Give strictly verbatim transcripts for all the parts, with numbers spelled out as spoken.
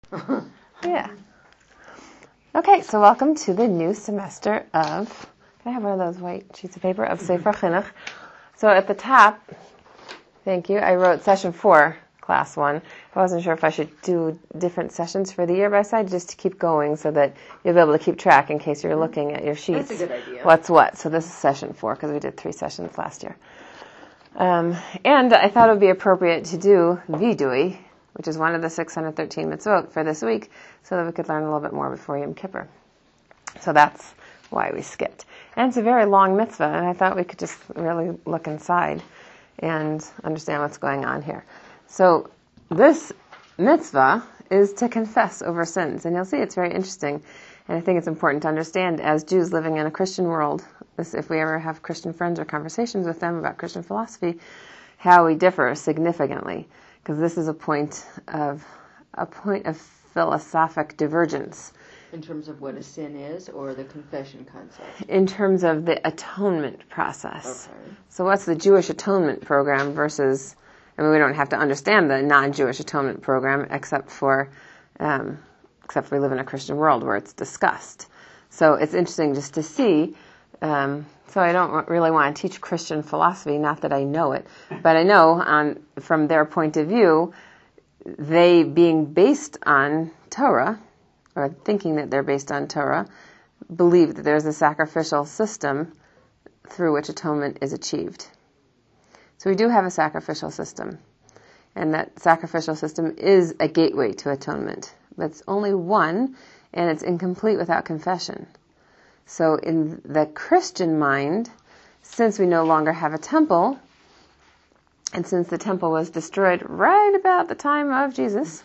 Yeah. Okay, so welcome to the new semester of, can I have one of those white sheets of paper, of Sefer Chinuch. So at the top, thank you, I wrote session four, class one. I wasn't sure if I should do different sessions for the year, but I decided just to keep going so that you'll be able to keep track in case you're looking at your sheets. That's a good idea. What's what. So this is session four because we did three sessions last year. Um, and I thought it would be appropriate to do Vidui, which is one of the six hundred thirteen mitzvot for this week, so that we could learn a little bit more before Yom Kippur. So that's why we skipped. And it's a very long mitzvah, and I thought we could just really look inside and understand what's going on here. So this mitzvah is to confess over sins, and you'll see it's very interesting, and I think it's important to understand as Jews living in a Christian world, this, if we ever have Christian friends or conversations with them about Christian philosophy, how we differ significantly. Because this is a point of a point of philosophic divergence. In terms of what a sin is, or the confession concept? In terms of the atonement process. Okay. So what's the Jewish atonement program versus, I mean, we don't have to understand the non-Jewish atonement program except for, um, except for we live in a Christian world where it's discussed. So it's interesting just to see. Um, so I don't really want to teach Christian philosophy, not that I know it, but I know on, from their point of view, they being based on Torah, or thinking that they're based on Torah, believe that there's a sacrificial system through which atonement is achieved. So we do have a sacrificial system, and that sacrificial system is a gateway to atonement, but it's only one, and it's incomplete without confession. So in the Christian mind, since we no longer have a temple, and since the temple was destroyed right about the time of Jesus,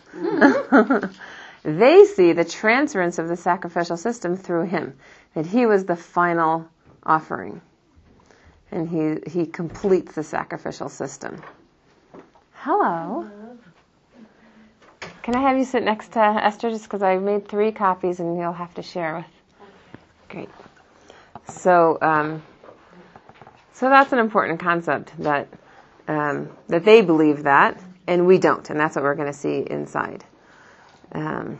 they see the transference of the sacrificial system through him, that he was the final offering, and he he completes the sacrificial system. Hello. Can I have you sit next to Esther, just because I made three copies and you'll have to share with. Great. So, um, so that's an important concept that um, that they believe that, and we don't, and that's what we're going to see inside. Um,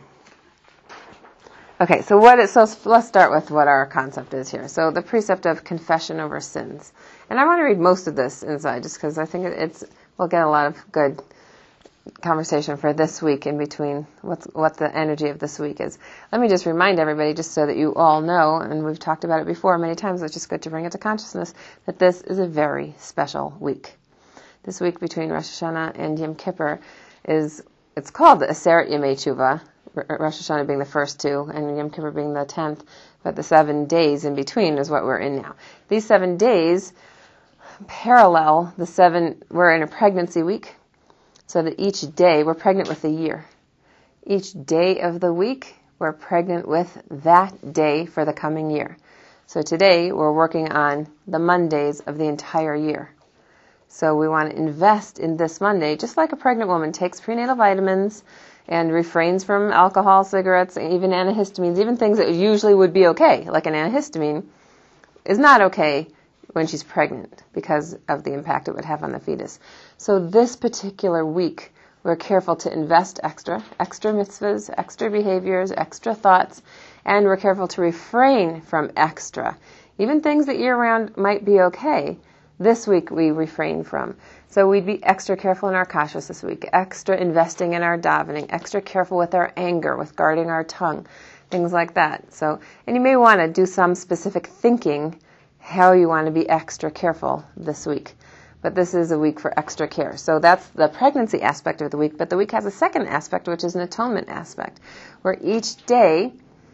okay, so what is, so let's start with what our concept is here. So the precept of confession over sins, and I want to read most of this inside, just because I think it's we'll get a lot of good conversation for this week in between what's what the energy of this week is. Let me just remind everybody, just so that you all know, and we've talked about it before many times, it's just good to bring it to consciousness, that this is a very special week. This week between Rosh Hashanah and Yom Kippur is, it's called the Aseret Yemei Tshuva, Rosh Hashanah being the first two, and Yom Kippur being the tenth, but the seven days in between is what we're in now. These seven days parallel the seven, we're in a pregnancy week, so that each day, we're pregnant with a year. Each day of the week, we're pregnant with that day for the coming year. So today, we're working on the Mondays of the entire year. So we want to invest in this Monday, just like a pregnant woman takes prenatal vitamins and refrains from alcohol, cigarettes, even antihistamines, even things that usually would be okay, like an antihistamine, is not okay when she's pregnant because of the impact it would have on the fetus. So this particular week, we're careful to invest extra, extra mitzvahs, extra behaviors, extra thoughts, and we're careful to refrain from extra. Even things that year-round might be okay, this week we refrain from. So we'd be extra careful in our kashrus this week, extra investing in our davening, extra careful with our anger, with guarding our tongue, things like that. So, and you may want to do some specific thinking how you want to be extra careful this week. But this is a week for extra care. So that's the pregnancy aspect of the week. But the week has a second aspect, which is an atonement aspect, where each day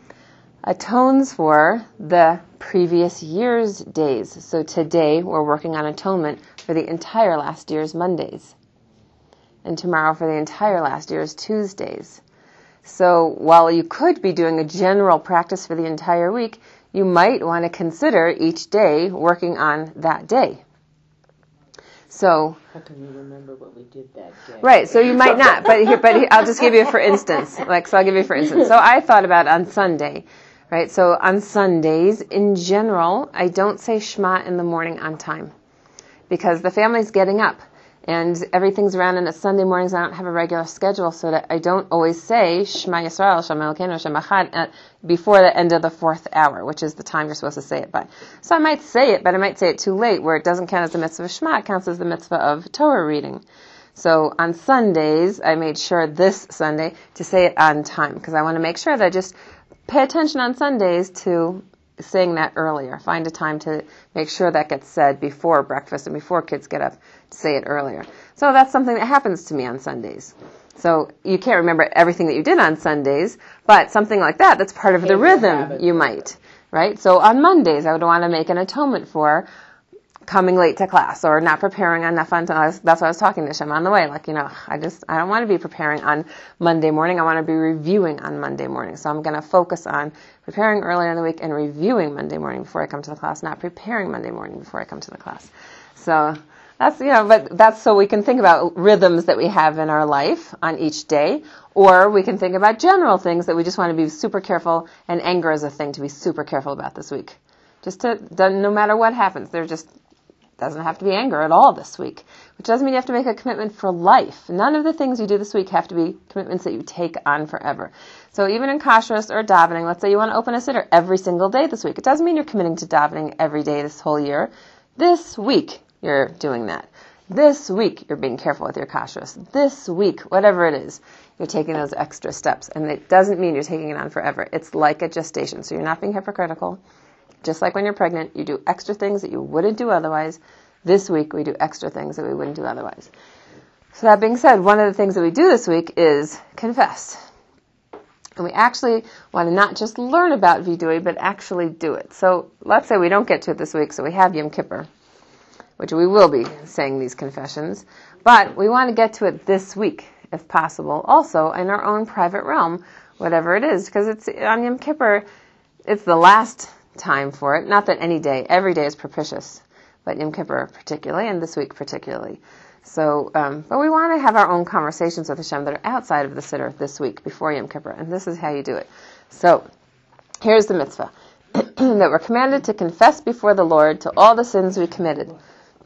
atones for the previous year's days. So today we're working on atonement for the entire last year's Mondays. And tomorrow for the entire last year's Tuesdays. So while you could be doing a general practice for the entire week, you might want to consider each day working on that day. So, how can you remember what we did that day? Right, so you might not, but here, but here, I'll just give you for instance. Like, so I'll give you for instance. So I thought about on Sunday, right? So on Sundays, in general, I don't say Shema in the morning on time because the family's getting up. And everything's around, and it's Sunday mornings. I don't have a regular schedule, so that I don't always say Shema Yisrael, Shema Elokeinu, Shema Echad before the end of the fourth hour, which is the time you're supposed to say it by. So I might say it, but I might say it too late, where it doesn't count as the mitzvah of Shema, it counts as the mitzvah of Torah reading. So on Sundays, I made sure this Sunday to say it on time, because I want to make sure that I just pay attention on Sundays to saying that earlier. Find a time to make sure that gets said before breakfast and before kids get up, to say it earlier. So that's something that happens to me on Sundays. So you can't remember everything that you did on Sundays, but something like that, that's part of the rhythm you might, right? So on Mondays, I would want to make an atonement for coming late to class or not preparing enough on time. That's what I was talking to Shem on the way. Like, you know, I just, I don't want to be preparing on Monday morning. I want to be reviewing on Monday morning. So I'm going to focus on preparing earlier in the week and reviewing Monday morning before I come to the class, not preparing Monday morning before I come to the class. So that's, you know, but that's so we can think about rhythms that we have in our life on each day, or we can think about general things that we just want to be super careful, and anger is a thing to be super careful about this week. Just to, no matter what happens, there just doesn't have to be anger at all this week, which doesn't mean you have to make a commitment for life. None of the things you do this week have to be commitments that you take on forever. So even in kashrus or davening, let's say you want to open a siddur every single day this week. It doesn't mean you're committing to davening every day this whole year. This week, you're doing that. This week, you're being careful with your kashrus. This week, whatever it is, you're taking those extra steps. And it doesn't mean you're taking it on forever. It's like a gestation. So you're not being hypocritical. Just like when you're pregnant, you do extra things that you wouldn't do otherwise. This week, we do extra things that we wouldn't do otherwise. So that being said, one of the things that we do this week is confess. And we actually want to not just learn about vidui, but actually do it. So let's say we don't get to it this week, so we have Yom Kippur, which we will be saying these confessions. But we want to get to it this week, if possible, also in our own private realm, whatever it is. Because it's on Yom Kippur, it's the last time for it. Not that any day, every day is propitious, but Yom Kippur particularly, and this week particularly. So, um, but we want to have our own conversations with Hashem that are outside of the siddur this week before Yom Kippur, and this is how you do it. So, here's the mitzvah that we're commanded to confess before the Lord to all the sins we committed.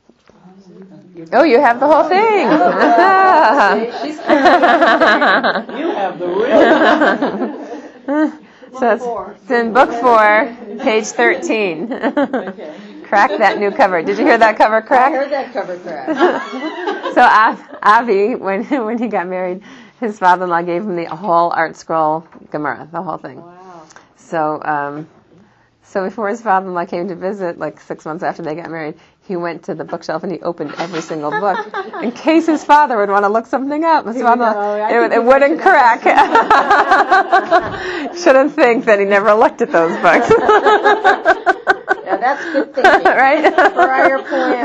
Oh, you have the whole thing. You have the real. So it's, it's in book four, page thirteen. Okay. Crack that new cover. Did you hear that cover crack? I heard that cover crack. So Av, Avi, when when he got married, his father-in-law gave him the whole Art Scroll Gemara, the whole thing. Wow. So um, so before his father-in-law came to visit, like six months after they got married, he went to the bookshelf and he opened every single book in case his father would want to look something up. His father, it, it wouldn't crack. Shouldn't think that he never looked at those books. Yeah, that's good thinking. Right? Prior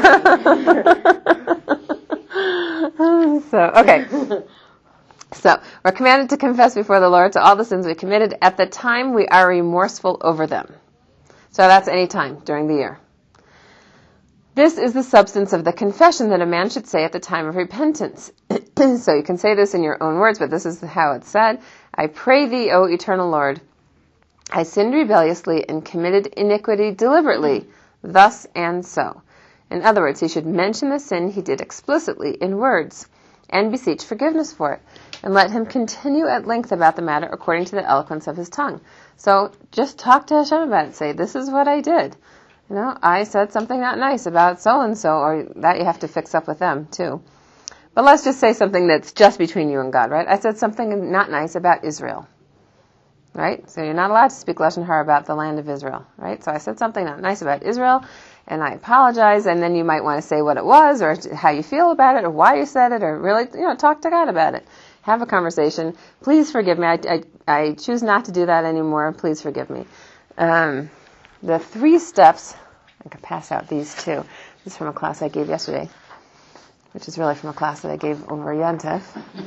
planning. So, okay. So, we're commanded to confess before the Lord to all the sins we committed at the time we are remorseful over them. So that's any time during the year. This is the substance of the confession that a man should say at the time of repentance. So you can say this in your own words, but this is how it's said. I pray thee, O eternal Lord, I sinned rebelliously and committed iniquity deliberately, thus and so. In other words, he should mention the sin he did explicitly in words and beseech forgiveness for it, and let him continue at length about the matter according to the eloquence of his tongue. So just talk to Hashem about it. Say, this is what I did. You know, I said something not nice about so-and-so, or that you have to fix up with them, too. But let's just say something that's just between you and God, right? I said something not nice about Israel, right? So you're not allowed to speak Lashon Hara about the land of Israel, right? So I said something not nice about Israel, and I apologize, and then you might want to say what it was, or how you feel about it, or why you said it, or really, you know, talk to God about it. Have a conversation. Please forgive me. I, I, I choose not to do that anymore. Please forgive me. Um, the three steps, I can pass out these too. This is from a class I gave yesterday, which is really from a class that I gave over Yontif.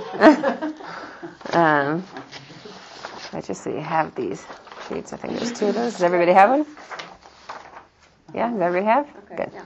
um, I just so you have these sheets. I think there's two of those. Does everybody have one? Yeah, does everybody have? Okay. Good.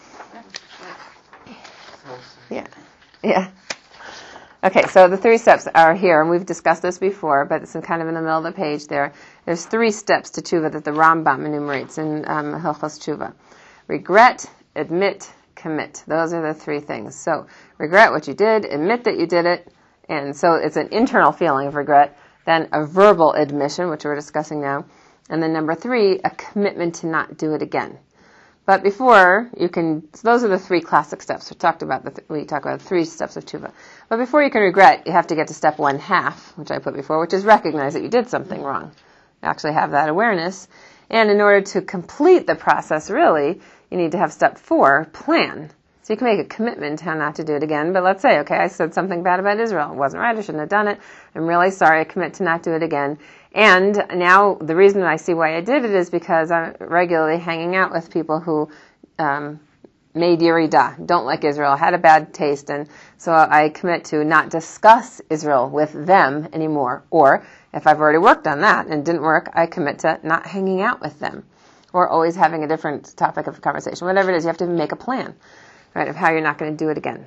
Yeah. Yeah. Yeah. Okay, so the three steps are here, and we've discussed this before, but it's kind of in the middle of the page there. There's three steps to tshuva that the Rambam enumerates in um, Hilchos Tshuva. Regret, admit, commit. Those are the three things. So regret what you did, admit that you did it, and so it's an internal feeling of regret, then a verbal admission, which we're discussing now, and then number three, a commitment to not do it again. But before you can, so those are the three classic steps. We talked about the, we talk about three steps of tshuva. But before you can regret, you have to get to step one half, which I put before, which is recognize that you did something wrong. You actually have that awareness. And in order to complete the process, really, you need to have step four, plan. So you can make a commitment to not to do it again. But let's say, okay, I said something bad about Israel. It wasn't right. I shouldn't have done it. I'm really sorry. I commit to not do it again. And now the reason I see why I did it is because I'm regularly hanging out with people who um, made Yerida, don't like Israel, had a bad taste, and so I commit to not discuss Israel with them anymore. Or if I've already worked on that and it didn't work, I commit to not hanging out with them or always having a different topic of conversation. Whatever it is, you have to make a plan, right, of how you're not going to do it again.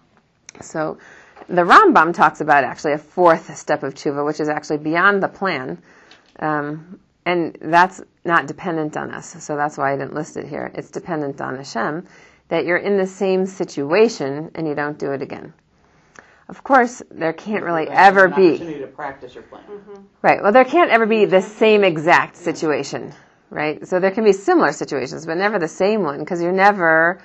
So the Rambam talks about actually a fourth step of tshuva, which is actually beyond the plan, um, and that's not dependent on us. So that's why I didn't list it here. It's dependent on Hashem, that you're in the same situation and you don't do it again. Of course, there can't really ever an be. Opportunity to practice your plan. Mm-hmm. Right. Well, there can't ever be the same exact situation, right? So there can be similar situations, but never the same one, because you're never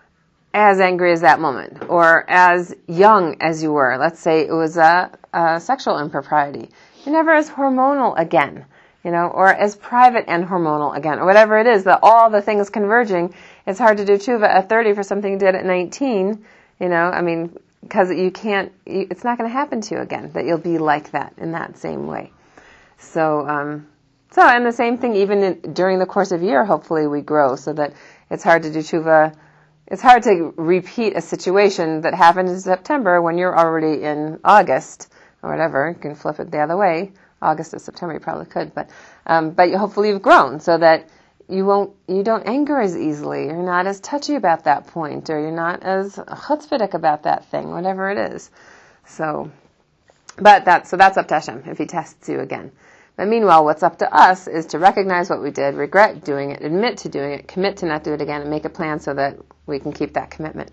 as angry as that moment, or as young as you were. Let's say it was a, a sexual impropriety. You're never as hormonal again, you know, or as private and hormonal again, or whatever it is, that all the things converging. It's hard to do tshuva at thirty for something you did at nineteen, you know, I mean, because you can't, you, it's not going to happen to you again, that you'll be like that in that same way. So, um, so, and the same thing even in, during the course of a year, hopefully we grow, so that it's hard to do tshuva. It's hard to repeat a situation that happened in September when you're already in August or whatever. You can flip it the other way. August to September, you probably could, but um, but you, hopefully you've grown so that you won't, you don't anger as easily. You're not as touchy about that point, or you're not as chutzpahdik about that thing, whatever it is. So, but that so that's up to Hashem if He tests you again. But meanwhile, what's up to us is to recognize what we did, regret doing it, admit to doing it, commit to not do it again, and make a plan so that we can keep that commitment.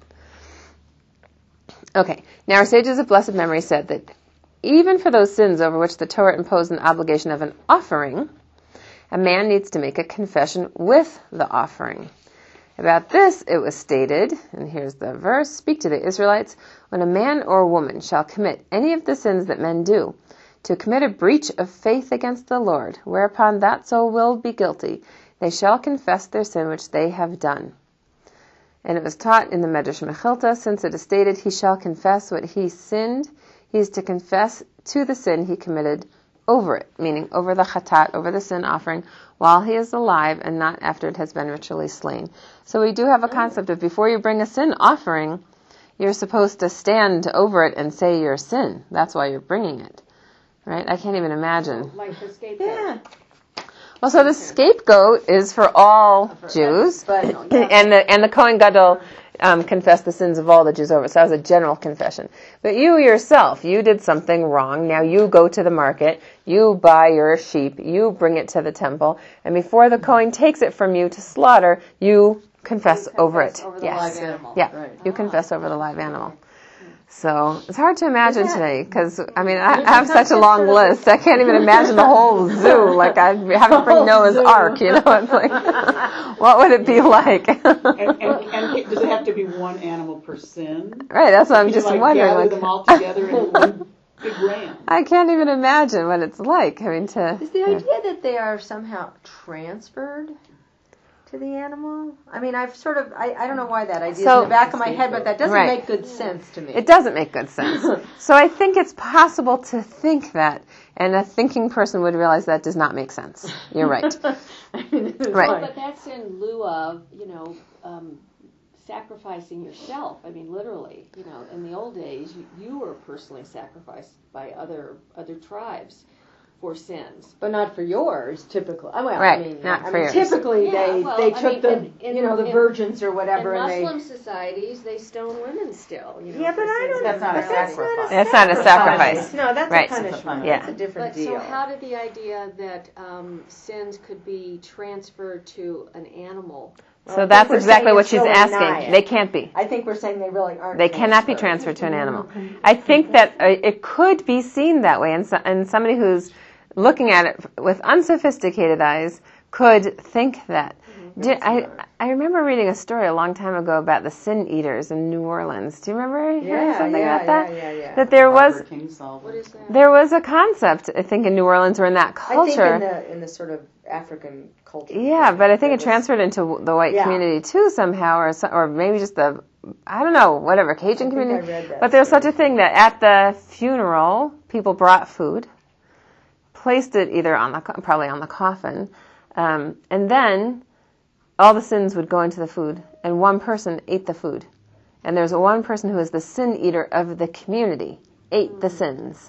Okay, now our sages of blessed memory said that even for those sins over which the Torah imposed an obligation of an offering, a man needs to make a confession with the offering. About this it was stated, and here's the verse, "Speak to the Israelites, when a man or woman shall commit any of the sins that men do, to commit a breach of faith against the Lord, whereupon that soul will be guilty, they shall confess their sin which they have done." And it was taught in the Medrash Mechilta, since it is stated, he shall confess what he sinned, he is to confess to the sin he committed over it, meaning over the chatat, over the sin offering, while he is alive and not after it has been ritually slain. So we do have a concept of before you bring a sin offering, you're supposed to stand over it and say your sin. That's why you're bringing it. Right? I can't even imagine. Like the scapegoat. Yeah. Well, so the scapegoat is for all Jews, But and the and the Kohen Gadol um, confessed the sins of all the Jews over. So that was a general confession. But you yourself, you did something wrong. Now you go to the market, you buy your sheep, you bring it to the temple, and before the Kohen takes it from you to slaughter, you confess, You confess over it. over the yes. live animal. Yeah, Right. you confess over the live animal. So it's hard to imagine today because, I mean, I have such a long list. I can't even imagine the whole zoo. Like, I have to bring Noah's Ark, you know. It's like, what would it be like? And, and, and does it have to be one animal per sin? Right, that's what I'm You just like wondering. gather Like, them all together in one big ram. I can't even imagine what it's like. I mean, to... is the yeah. idea that they are somehow transferred to the animal? I mean, I've sort of, I, I don't know why that idea So- is in the back of my head, but that doesn't Right. make good sense to me. It doesn't make good sense. So I think it's possible to think that, and a thinking person would realize that does not make sense. You're right. I mean, it's Right. like- But that's in lieu of, you know, um, sacrificing yourself. I mean, literally, you know, in the old days, you, you were personally sacrificed by other other tribes for sins. But not for yours, typically. Well, Right, I mean, not I for mean, yours. typically Yeah, they well, they I took mean, the in- in- you know the in- virgins or whatever, in and they. Muslim societies, they stone women still. You know, Yeah, for but I sins don't. that That's not a but that's sacrifice. not a That's not a sacrifice. No, that's Right. a punishment. Yeah. That's a different But deal. so how did the idea that um, sins could be transferred to an animal So Well, I that's think we're exactly saying what it's she's really asking. not. They can't be. I think we're saying they really aren't. They cannot be transferred to an animal. I think that uh, it could be seen that way, and, so, and somebody who's looking at it with unsophisticated eyes could think that. Did, I I remember reading a story a long time ago about the sin eaters in New Orleans. Do you remember hearing Yeah, something yeah, about that? yeah, yeah, yeah. That there was Barbara Kingsolver. What is that? there was a concept, I think, in New Orleans or in that I culture. think in the in the sort of African culture. Yeah, but I think There it was- transferred into the white Yeah. community too somehow, or so, or maybe just the, I don't know, whatever, Cajun I think community. I read that But there's story. such a thing that at the funeral, people brought food, placed it either on the, co- probably on the coffin, um, and then all the sins would go into the food, and one person ate the food. And there's one person who is the sin eater of the community, ate the sins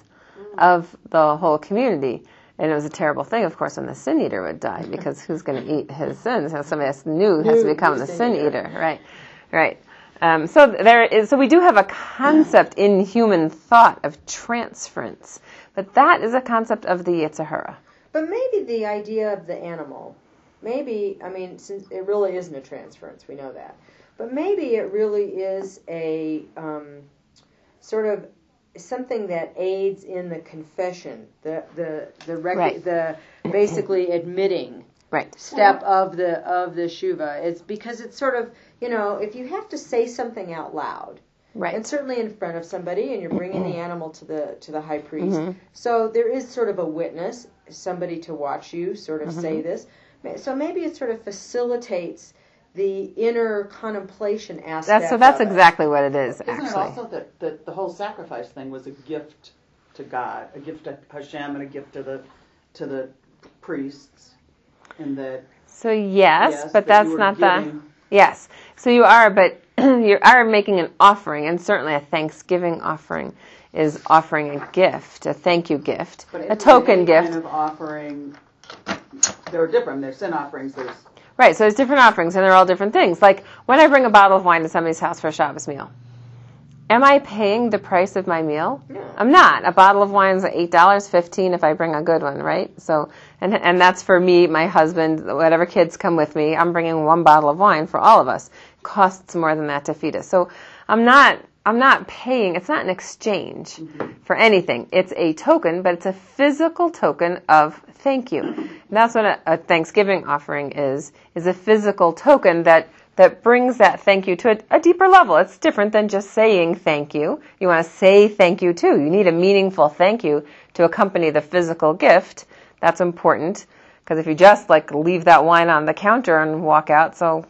of the whole community. And it was a terrible thing, of course, when the sin eater would die, because who's going to eat his sins? So somebody else new has to New- become new the sin sin eater. eater, right? Right. Um, so there is. So we do have a concept in human thought of transference, but that is a concept of the Yetzer Hara. But maybe the idea of the animal, maybe, I mean, since it really isn't a transference, we know that. But maybe it really is a um, sort of something that aids in the confession, the the the rec- Right. the basically admitting Right. step of the of the shuva. It's because it's sort of, you know, if you have to say something out loud, Right. and certainly in front of somebody, and you're bringing the animal to the to the high priest. Mhm. So there is sort of a witness, somebody to watch you sort of Mm-hmm. say this. So maybe it sort of facilitates the inner contemplation aspect. That's so. That's of it. exactly what it is. Isn't it Actually. also that, that the whole sacrifice thing was a gift to God, a gift to Hashem, and a gift to the to the priests, and that So yes, yes, but that that's you were not giving, the yes. So you are, but you are making an offering, and certainly a Thanksgiving offering is offering a gift, a thank you gift, but a any token gift. kind of offering. They're different. There's sin offerings. There's Right. So there's different offerings, and they're all different things. Like when I bring a bottle of wine to somebody's house for a Shabbos meal, am I paying the price of my meal? No. I'm not. A bottle of wine is eight dollars, fifteen if I bring a good one, right? So, and and that's for me, my husband, whatever kids come with me. I'm bringing one bottle of wine for all of us. It costs more than that to feed us. So, I'm not. I'm not paying. It's not an exchange mm-hmm. for anything. It's a token, but it's a physical token of thank you. And that's what a, a Thanksgiving offering is. Is a physical token that. that brings that thank you to a, a deeper level. It's different than just saying thank you. You want to say thank you too. You need a meaningful thank you to accompany the physical gift. That's important because if you just like leave that wine on the counter and walk out, so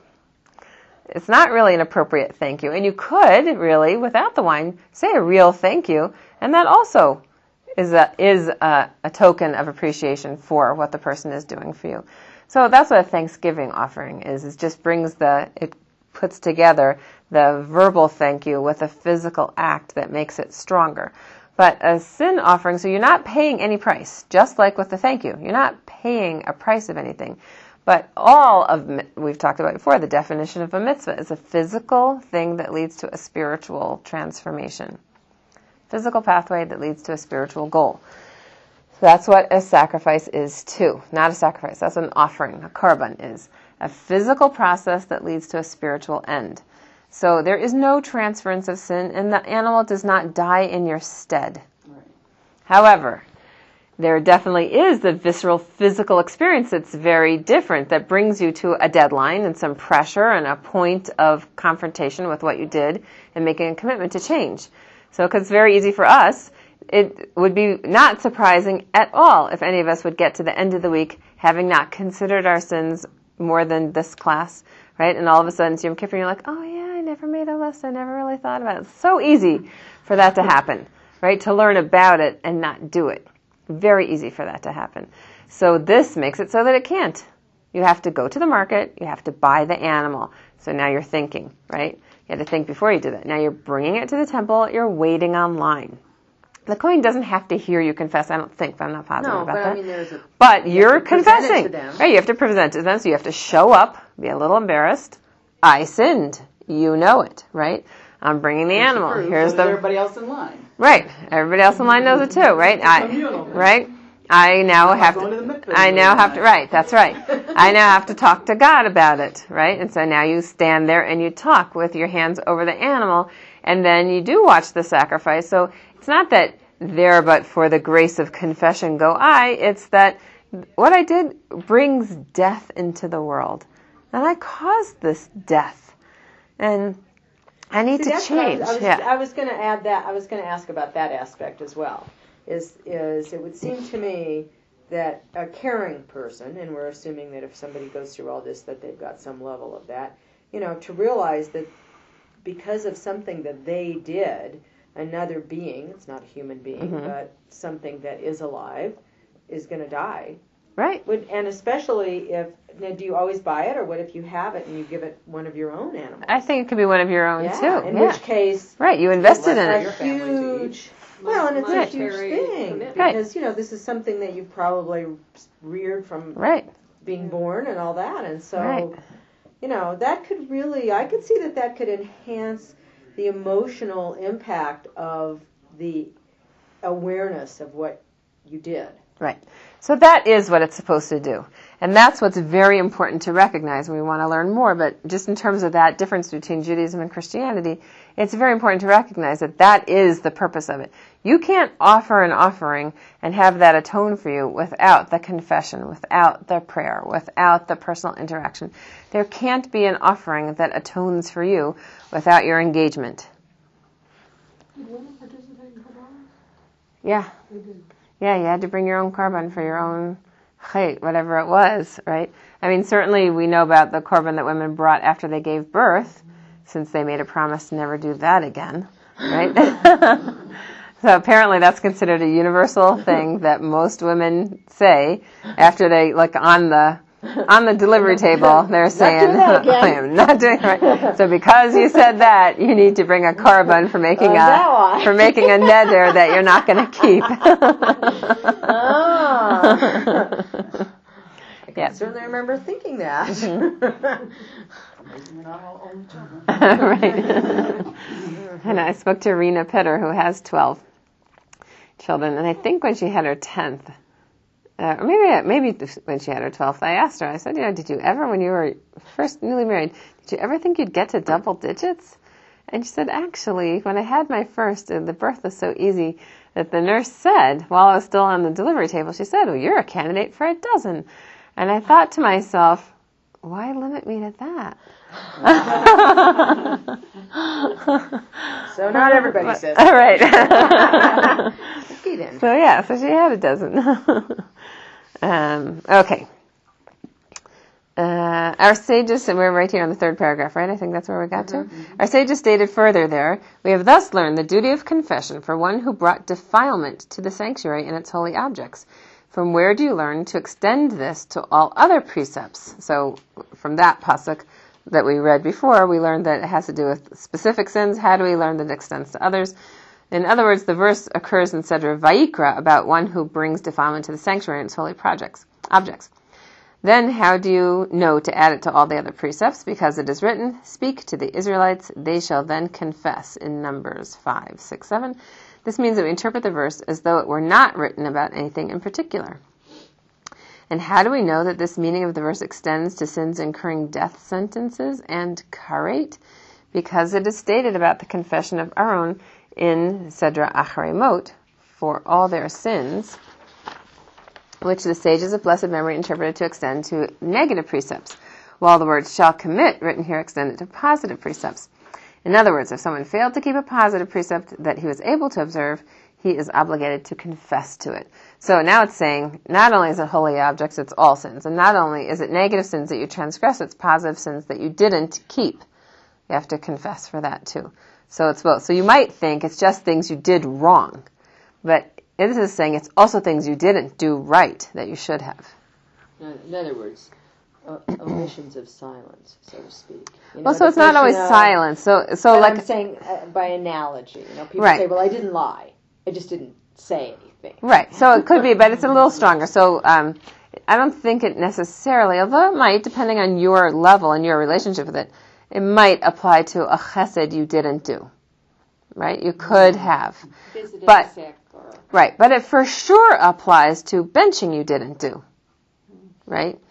it's not really an appropriate thank you. And you could really, without the wine, say a real thank you, and that also is a is a, a token of appreciation for what the person is doing for you. So that's what a Thanksgiving offering is. It just brings the, it puts together the verbal thank you with a physical act that makes it stronger. But a sin offering, so you're not paying any price, just like with the thank you. You're not paying a price of anything. But all of, we've talked about before, the definition of a mitzvah is a physical thing that leads to a spiritual transformation. Physical pathway that leads to a spiritual goal. So that's what a sacrifice is too. Not a sacrifice. That's what an offering, a korban, is. A physical process that leads to a spiritual end. So there is no transference of sin, and the animal does not die in your stead. right. However, there definitely is the visceral physical experience that's very different, that brings you to a deadline and some pressure and a point of confrontation with what you did and making a commitment to change. So, because it's very easy for us, it would be not surprising at all if any of us would get to the end of the week having not considered our sins more than this class, right? And all of a sudden, Yom Kippur, you're like, oh yeah, I never made a list. I never really thought about it. It's so easy for that to happen, right? To learn about it and not do it. Very easy for that to happen. So this makes it so that it can't. You have to go to the market. You have to buy the animal. So now you're thinking, right? You had to think before you do that. Now you're bringing it to the temple. You're waiting online. The Kohen doesn't have to hear you confess, I don't think, but I'm not positive No, about but that. I mean, there's a. But you you're have to present it confessing. to them. Right, you have to present it to them, so you have to show up, be a little embarrassed. I sinned. You know it, right? I'm bringing the Here's animal. proof, Here's so the that everybody else in line. Right. Everybody else in line knows it too, right? I, communal. right? I now I'm have going to, to the mikveh I now tomorrow have to, night. right, that's right. I now have to talk to God about it, right? And so now you stand there and you talk with your hands over the animal, and then you do watch the sacrifice. So it's not that there but for the grace of confession go I, it's that what I did brings death into the world. And I caused this death. And I need See, to that's what I change. was, I was, yeah. I was going to add that. I was going to ask about that aspect as well. Is is it would seem to me that a caring person, and we're assuming that if somebody goes through all this, that they've got some level of that, you know, to realize that because of something that they did, another being, it's not a human being, Mm-hmm. but something that is alive, is going to die. Right. Would, and especially if, now, do you always buy it, or what if you have it and you give it one of your own animals? I think it could be one of your own, yeah, too. in yeah. which case, Right, you invested in a it. your family to huge, well, and it's a huge Monetary thing, commitment. Right. because, you know, this is something that you've probably reared from Right. being born and all that, and so, Right. you know, that could really, I could see that that could enhance the emotional impact of the awareness of what you did. Right. So that is what it's supposed to do. And that's what's very important to recognize. We want to learn more, but just in terms of that difference between Judaism and Christianity, it's very important to recognize that that is the purpose of it. You can't offer an offering and have that atone for you without the confession, without the prayer, without the personal interaction. There can't be an offering that atones for you without your engagement. Did women participate in Kabbalah? Yeah. They did. Yeah, you had to bring your own korban for your own chait, whatever it was, right? I mean, certainly we know about the korban that women brought after they gave birth, since they made a promise to never do that again, right? So apparently that's considered a universal thing that most women say after they, like on the on the delivery table, they're saying, I am not doing it right. So because you said that, you need to bring a korban for making From a now on. for making a neder that you're not going to keep. Ah. I can Yeah. certainly remember thinking that. Amazing, we're not all only children. Right. And I spoke to Rena Pitter, who has twelve children, and I think when she had her tenth, uh, or maybe maybe when she had her twelfth, I asked her, I said, you know, did you ever, when you were first newly married, did you ever think you'd get to double digits? And she said, actually, when I had my first, uh, the birth was so easy that the nurse said, while I was still on the delivery table, she said, well, you're a candidate for a dozen. And I thought to myself, why limit me to that? So not everybody says All right. okay then. So yeah, so she had a dozen. um, okay. Uh, our sages, and we're right here on the third paragraph, right? I think that's where we got to. Our sages stated further there, we have thus learned the duty of confession for one who brought defilement to the sanctuary and its holy objects. From where do you learn to extend this to all other precepts? So from that pasuk that we read before, we learned that it has to do with specific sins. How do we learn that it extends to others? In other words, the verse occurs in Sedra Vayikra about one who brings defilement to the sanctuary and its holy projects, objects. Then how do you know to add it to all the other precepts? Because it is written, speak to the Israelites, they shall then confess, in Numbers five, six, seven. This means that we interpret the verse as though it were not written about anything in particular. And how do we know that this meaning of the verse extends to sins incurring death sentences and karet? Because it is stated about the confession of Aaron in Sedra Acharei Mot for all their sins, which the sages of blessed memory interpreted to extend to negative precepts, while the word shall commit, written here, extended to positive precepts. In other words, if someone failed to keep a positive precept that he was able to observe, he is obligated to confess to it. So now it's saying, not only is it holy objects, it's all sins. And not only is it negative sins that you transgress, it's positive sins that you didn't keep. You have to confess for that too. So it's both. So you might think it's just things you did wrong. But this is saying it's also things you didn't do right that you should have. In other words, uh, omissions of silence, so to speak. You know, Well, so the it's not always question of- silence. So, so but like, I'm saying uh, by analogy. You know, people Right. say, "Well, I didn't lie. I just didn't say anything." right. So it could be, but it's a little stronger. So, um, I don't think it necessarily, although it might, depending on your level and your relationship with it, it might apply to a chesed you didn't do. Right? You could have. Visiting But- sick or Right. But it for sure applies to benching you didn't do. Right?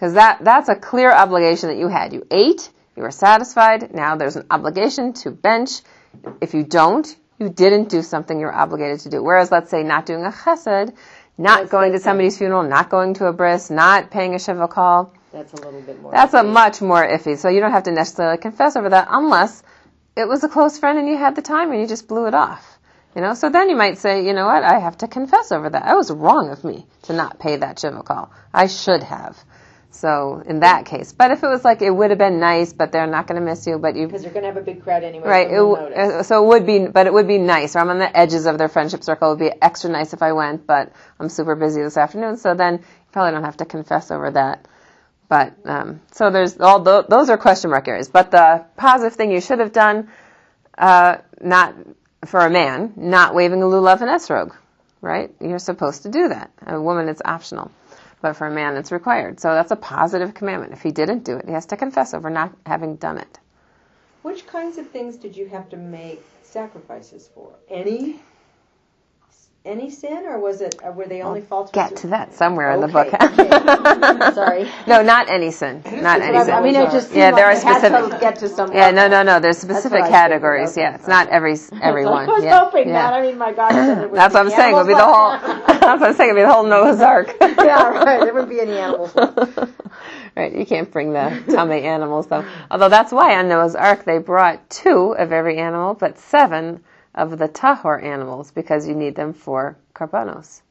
Because that, that's a clear obligation that you had. You ate, you were satisfied, now there's an obligation to bench. If you don't, you didn't do something you're obligated to do. Whereas, let's say, not doing a chesed, not That's going to different. somebody's funeral, not going to a bris, not paying a shiva call, That's a little bit more. that's a iffy. much more iffy. So you don't have to necessarily confess over that unless it was a close friend and you had the time and you just blew it off. You know, so then you might say, you know what, I have to confess over that. It was wrong of me to not pay that shiva call. I should have. So in that case, but if it was like it would have been nice, but they're not going to miss you, but you Because you're going to have a big crowd anyway. right, So it, they'll w- notice. uh, so it would be, but it would be nice. Or I'm on the edges of their friendship circle. It would be extra nice if I went, but I'm super busy this afternoon. So then you probably don't have to confess over that. But um, so there's all th- those are question mark areas. But the positive thing you should have done, uh, not for a man, not waving a lulav and esrog, right? You're supposed to do that. A woman, it's optional. But for a man, it's required. So that's a positive commandment. If he didn't do it, he has to confess over not having done it. Which kinds of things did you have to make sacrifices for? Any? Any sin, or was it? Or were they only faults? Get to that somewhere in the Okay, book. okay. Sorry. No, not any sin. Not any I, sin. I mean, it just seemed Yeah, like there are it had specific- to get to some. Yeah, level. no, no, no. There's specific what I figured. categories. Okay. Yeah, it's not every everyone. I was yeah. hoping yeah. that. I mean, my gosh, then it would That's be what I'm saying. It would be the whole. animals That's what I'm saying. It would be the whole Noah's Ark. left. Yeah, right. There wouldn't be any animals left. Right, you can't bring the tummy animals though. Although that's why on Noah's Ark they brought two of every animal, but seven of the tahor animals because you need them for karbanos.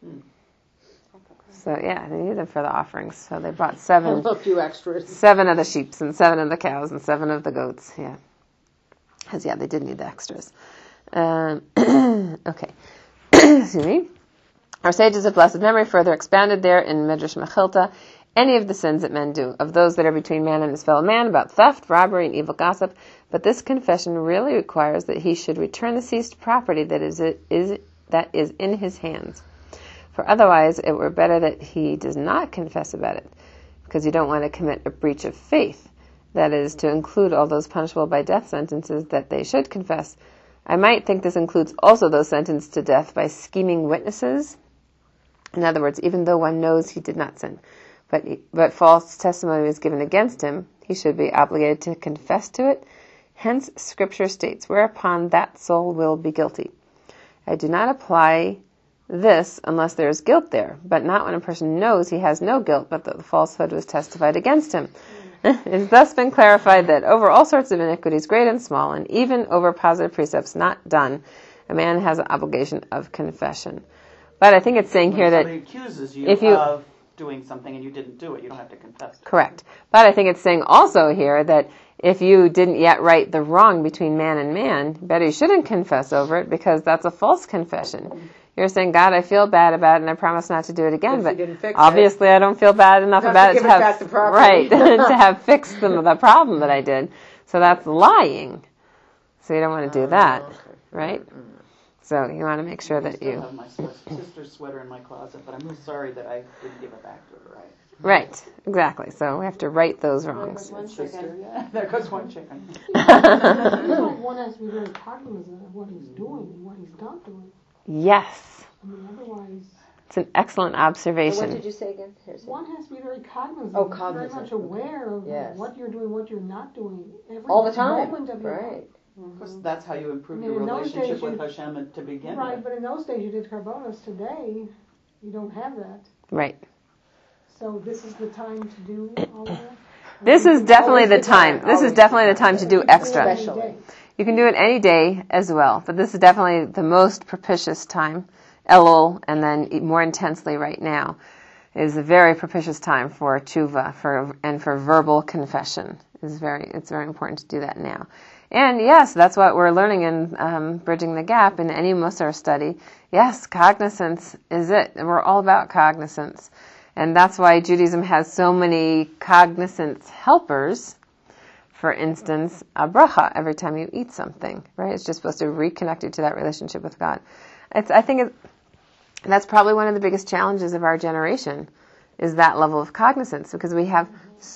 So yeah, they need them for the offerings. So they brought seven. A few extras. Seven of the sheep and seven of the cows and seven of the goats. Yeah. Because, yeah, they did need the extras. Um, okay. Excuse me. Our sages of blessed memory further expanded there in Midrash Mechilta any of the sins that men do, of those that are between man and his fellow man, about theft, robbery, and evil gossip. But this confession really requires that he should return the seized property that is, is, that is in his hands. For otherwise, it were better that he does not confess about it, because you don't want to commit a breach of faith. That is, to include all those punishable by death sentences that they should confess. I might think this includes also those sentenced to death by scheming witnesses. In other words, even though one knows he did not sin, but, but false testimony was given against him, he should be obligated to confess to it. Hence, Scripture states, whereupon that soul will be guilty. I do not apply this unless there is guilt there, but not when a person knows he has no guilt, but that the falsehood was testified against him. It has thus been clarified that over all sorts of iniquities, great and small, and even over positive precepts not done, a man has an obligation of confession. But I think it's saying When here that somebody accuses you, if you- of doing something and you didn't do it, you don't have to confess to it. correct. But I think it's saying also here that if you didn't yet right the wrong between man and man, better you shouldn't confess over it because that's a false confession. You're saying, God, I feel bad about it, and I promise not to do it again. If But you didn't fix obviously, I don't feel bad enough Not to about it give to it have back the property. right to have fixed the, the problem that I did. So that's lying. So you don't want to do that, Oh, okay. right? So you want to make sure I that still you have my sis- sister's sweater in my closet, but I'm sorry that I didn't give it back to her. Right? right exactly. So we have to right those There goes wrongs. one Sister, chicken. yeah, there goes one chicken. You know, one has to be very cognizant of what he's doing and what he's not doing. Yes, I mean, otherwise, it's an excellent So what observation. did you say again? Here's it. one has to be very cognizant. Oh, Very cognizant, much okay. aware of Yes. what you're doing, what you're not doing. Every All the time. moment of your Right. Because that's how you improve I mean, your in those relationship days with you- Hashem to begin Right, with. but in those days you did carbonas. Today, you don't have that. Right. So this is the time to do all that. This is definitely the Always the time. time. This is Always definitely the the time time. to do extra. Especially. You can do it any day as well, but this is definitely the most propitious time. Elul, and then more intensely right now, is a very propitious time for tshuva for and for verbal confession. It's very it's very important to do that now. And yes, that's what we're learning in um, Bridging the Gap in any Musar study. Yes, cognizance is it. We're all about cognizance. And that's why Judaism has so many cognizance helpers. For instance, a bracha every time you eat something, right? It's just supposed to reconnect you to that relationship with God. It's, I think it, that's probably one of the biggest challenges of our generation is that level of cognizance because we have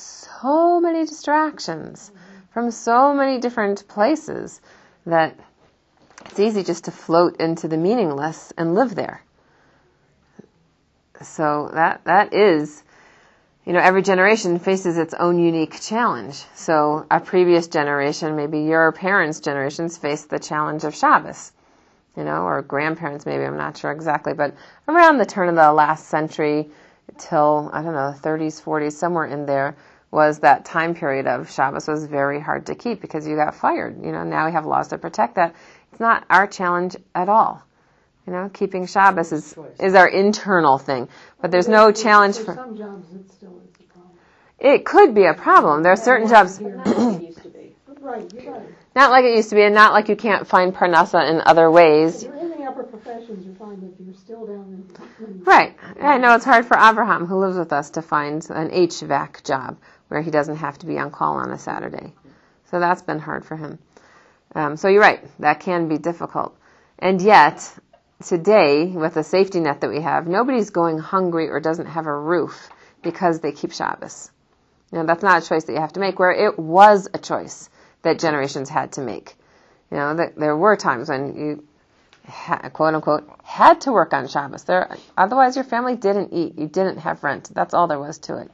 so many distractions from so many different places that it's easy just to float into the meaningless and live there. So that that is you know, every generation faces its own unique challenge. So a previous generation, maybe your parents' generations, faced the challenge of Shabbos, you know, or grandparents maybe, I'm not sure exactly, but around the turn of the last century till, I don't know, thirties, forties, somewhere in there, was that time period of Shabbos was very hard to keep because you got fired. You know, now we have laws to protect that. It's not our challenge at all. You know, keeping Shabbos is, is our internal thing. But there's no challenge for for... some jobs it still is a problem. It could be a problem. There are certain jobs... But not like it used to be. Right, you're right. Not like it used to be, and not like you can't find parnassa in other ways. If you're in the upper professions, you find that you're still down in... in Right. I know it's hard for Avraham, who lives with us, to find an H V A C job where he doesn't have to be on call on a Saturday. So that's been hard for him. Um, so you're right. That can be difficult. And yet, today, with the safety net that we have, nobody's going hungry or doesn't have a roof because they keep Shabbos. You know, that's not a choice that you have to make, where it was a choice that generations had to make. You know, that there were times when you, ha- quote unquote, had to work on Shabbos. There, otherwise your family didn't eat. You didn't have rent. That's all there was to it.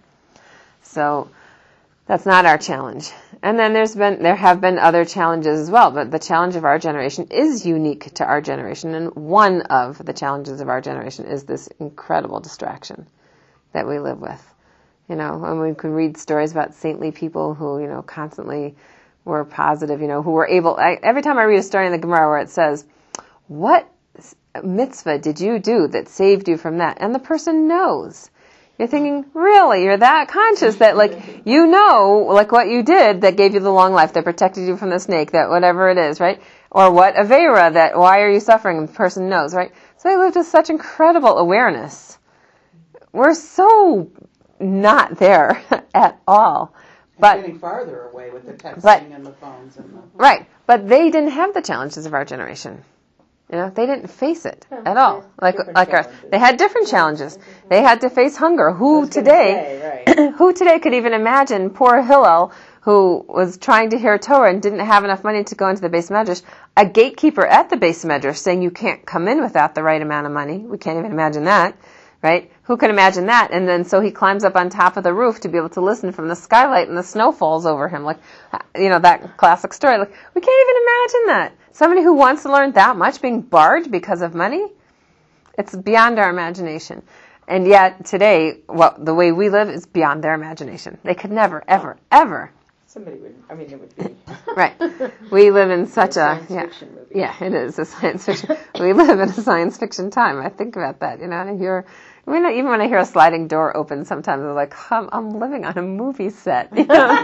So that's not our challenge. And then there's been, there have been other challenges as well, but the challenge of our generation is unique to our generation, and one of the challenges of our generation is this incredible distraction that we live with. You know, and we can read stories about saintly people who, you know, constantly were positive, you know, who were able, I, every time I read a story in the Gemara where it says, what mitzvah did you do that saved you from that? And the person knows. You're thinking, really? You're that conscious that, like, you know, like, what you did that gave you the long life, that protected you from the snake, that whatever it is, right? Or what Aveira, that why are you suffering? And the person knows, right? So they lived with such incredible awareness. We're so not there at all. But getting farther away with the texting but, and the phones and the... Right. But they didn't have the challenges of our generation. You know, they didn't face it Yeah, at all. Like, like our, challenges. they had different challenges. They had to face hunger. Who today, say, right. who today could even imagine poor Hillel, who was trying to hear Torah and didn't have enough money to go into the Beis Medrash, a gatekeeper at the Beis Medrash saying you can't come in without the right amount of money. We can't even imagine that, right? Who could imagine that? And then so he climbs up on top of the roof to be able to listen from the skylight, and the snow falls over him. Like, you know, that classic story. Like, we can't even imagine that. Somebody who wants to learn that much being barred because of money? It's beyond our imagination. And yet, today, well, the way we live is beyond their imagination. They could never, ever, ever. Somebody would, I mean, it would be... Right. We live in such a... science yeah, fiction movie. Yeah, it is a science fiction. We live in a science fiction time. I think about that, you know, and I hear... I mean, even when I hear a sliding door open, sometimes I'm like, I'm, I'm living on a movie set. You know?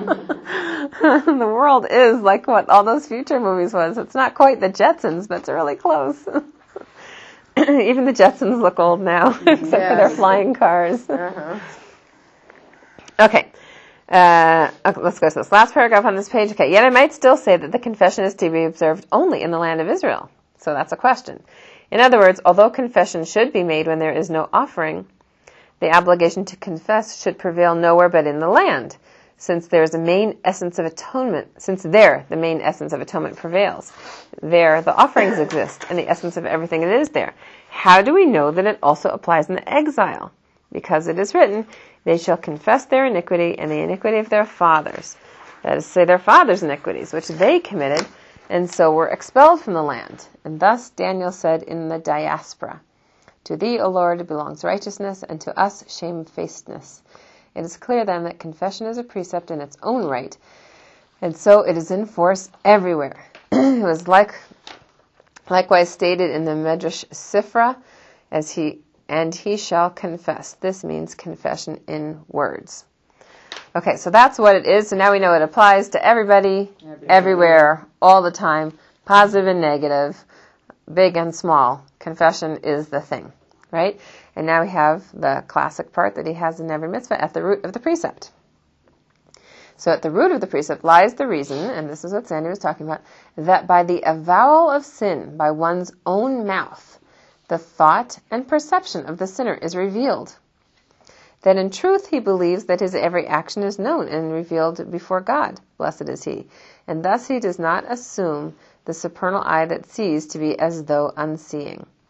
The world is like what all those future movies was. It's not quite the Jetsons, but it's really close. Even the Jetsons look old now, except Yes. for their flying cars. Uh-huh. Okay. Uh, okay, let's go to this last paragraph on this page. Okay, yet I might still say that the confession is to be observed only in the land of Israel. So that's a question. In other words, although confession should be made when there is no offering, the obligation to confess should prevail nowhere but in the land, since there is a main essence of atonement, since there the main essence of atonement prevails. There the offerings exist, and the essence of everything it is there. How do we know that it also applies in the exile? Because it is written, they shall confess their iniquity and the iniquity of their fathers. That is to say, their fathers' iniquities, which they committed, and so were expelled from the land. And thus Daniel said in the diaspora, to thee, O Lord, belongs righteousness, and to us shamefacedness. It is clear then that confession is a precept in its own right, and so it is in force everywhere. It was like, likewise stated in the Medrash Sifra, as he and he shall confess. This means confession in words. Okay, so that's what it is. So now we know it applies to everybody, Everywhere. everywhere, all the time, positive and negative, big and small. Confession is the thing, right? And now we have the classic part that he has in every mitzvah at the root of the precept. So at the root of the precept lies the reason, and this is what Sandy was talking about, that by the avowal of sin by one's own mouth, the thought and perception of the sinner is revealed. That in truth he believes that his every action is known and revealed before God, blessed is he, and thus he does not assume the supernal eye that sees to be as though unseeing.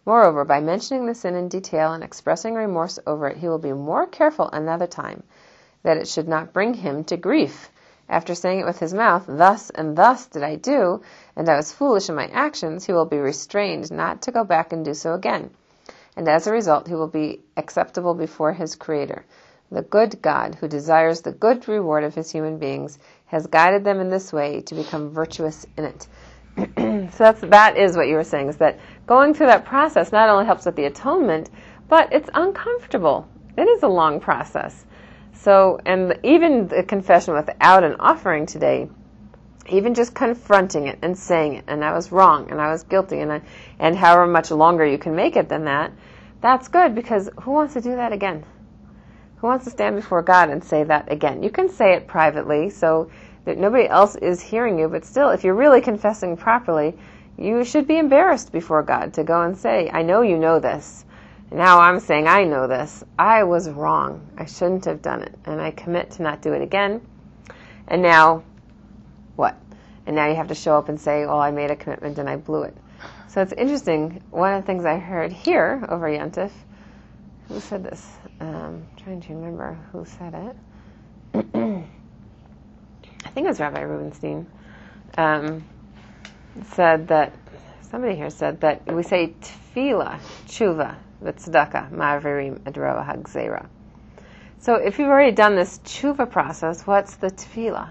Moreover, by mentioning the sin in detail and expressing remorse over it, he will be more careful another time that it should not bring him to grief. After saying it with his mouth, thus and thus did I do, and I was foolish in my actions, he will be restrained not to go back and do so again. And as a result, he will be acceptable before his Creator. The good God, who desires the good reward of his human beings, has guided them in this way to become virtuous in it. So that's, that is what you were saying, is that going through that process not only helps with the atonement, but it's uncomfortable. It is a long process. So, and even the confession without an offering today, even just confronting it and saying it, and I was wrong, and I was guilty, and I, and however much longer you can make it than that, that's good, because who wants to do that again? Who wants to stand before God and say that again? You can say it privately, so that nobody else is hearing you, but still, if you're really confessing properly, you should be embarrassed before God to go and say, I know you know this. Now I'm saying I know this. I was wrong. I shouldn't have done it. And I commit to not do it again. And now, what? And now you have to show up and say, well, I made a commitment and I blew it. So it's interesting. One of the things I heard here over Yontif, who said this? Um, I'm trying to remember who said it. I think it was Rabbi Rubenstein. Um, said that, somebody here said that we say tefillah, tshuva, v'tzedakah, ma'avirim edrova hagzera. So if you've already done this tshuva process, what's the tefillah?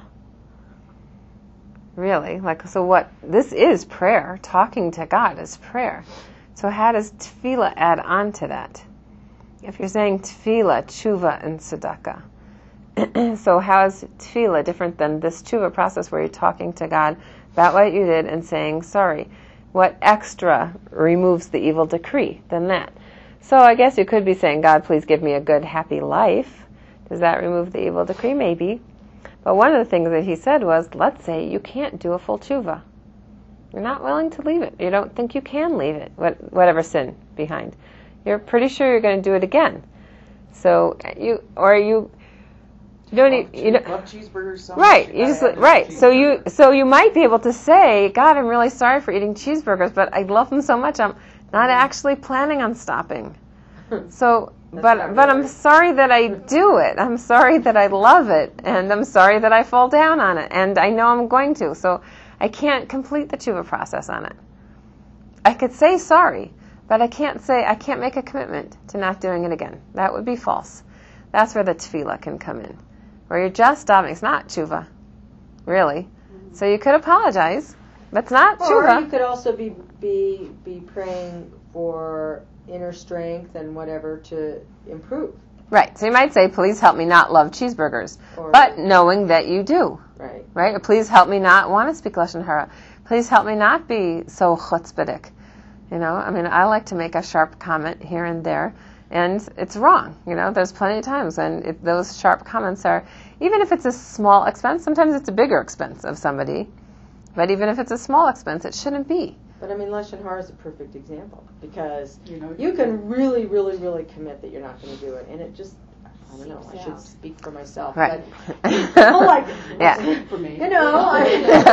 Really? Like, so what, this is prayer. Talking to God is prayer. So how does tefillah add on to that? If you're saying tefillah, tshuva, and tzedakah, so how is tefillah different than this tshuva process where you're talking to God about what you did and saying sorry? What extra removes the evil decree than that? So I guess you could be saying, God, please give me a good, happy life. Does that remove the evil decree? Maybe. But one of the things that he said was, let's say you can't do a full tshuva. You're not willing to leave it. You don't think you can leave it, what, whatever sin behind. You're pretty sure you're going to do it again. So you, or you, you don't love, you know, love cheeseburgers so right. much. You just right. So you so you might be able to say, God, I'm really sorry for eating cheeseburgers, but I love them so much, I'm not actually planning on stopping. So, but but I'm sorry that I do it. I'm sorry that I love it, and I'm sorry that I fall down on it, and I know I'm going to. So I can't complete the tshuva process on it. I could say sorry, but I can't say I can't make a commitment to not doing it again. That would be false. That's where the tefillah can come in, where you're just stopping. It's not tshuva, really. So you could apologize, but it's not tshuva. Or you could also be be be praying for inner strength and whatever to improve. Right. So you might say, please help me not love cheeseburgers, Or, but knowing that you do. Right. Right? Or please help me not want to speak Lashon Hara. Please help me not be so chutzpahdik. You know, I mean, I like to make a sharp comment here and there, and it's wrong. You know, there's plenty of times when if those sharp comments are, even if it's a small expense, sometimes it's a bigger expense of somebody, but even if it's a small expense, it shouldn't be. But I mean, Lashon Hara is a perfect example because You know, you can really, really, really commit that you're not going to do it, and it just, I don't know, I Seeps should out. speak for myself. Right. But people like, Yeah. for me. you know, I,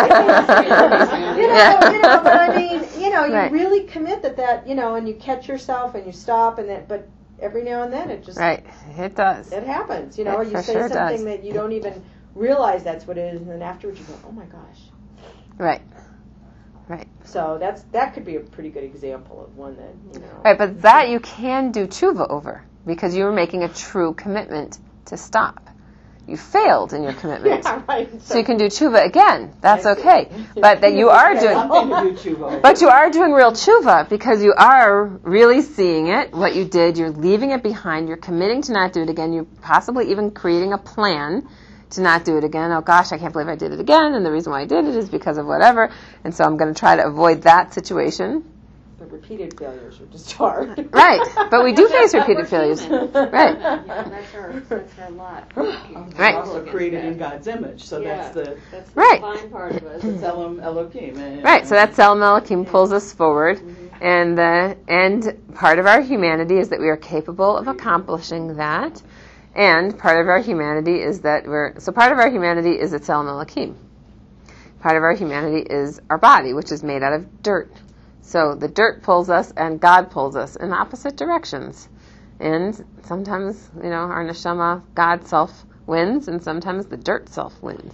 you know, Yeah. you know, but I mean, you know, you Right. really commit that that, you know, and you catch yourself and you stop and that, but every now and then it just, Right. It does. it happens, you know, It or you for say sure something does. that you don't even realize that's what it is, and then afterwards you go, oh my gosh. Right. Right. So that's that could be a pretty good example of one that, you know. Right, but that you can do tshuva over because you were making a true commitment to stop. You failed in your commitment. Yeah, right. So you can do tshuva again. That's I see. okay. But that you are doing, Something to do tshuva. but you are doing real tshuva because you are really seeing it, what you did. You're leaving it behind. You're committing to not do it again. You're possibly even creating a plan to not do it again. Oh gosh, I can't believe I did it again, and the reason why I did it is because of whatever, and so I'm going to try to avoid that situation. But repeated failures are just hard. Right, but we do face repeated We're failures. human. Right, Yeah, that's our that's our lot. It's Right. also created in God's image, so Yeah. that's the That's the Right. fine part of us. Tzelem Elohim. and- right. So that Tzelem Elohim pulls us forward, and the and part of our humanity is that we are capable of accomplishing that, and part of our humanity is that we're so part of our humanity is the Tzelem Elohim. Part of our humanity is our body, which is made out of dirt. So the dirt pulls us and God pulls us in opposite directions. And sometimes, you know, our neshama, God self wins, and sometimes the dirt self wins.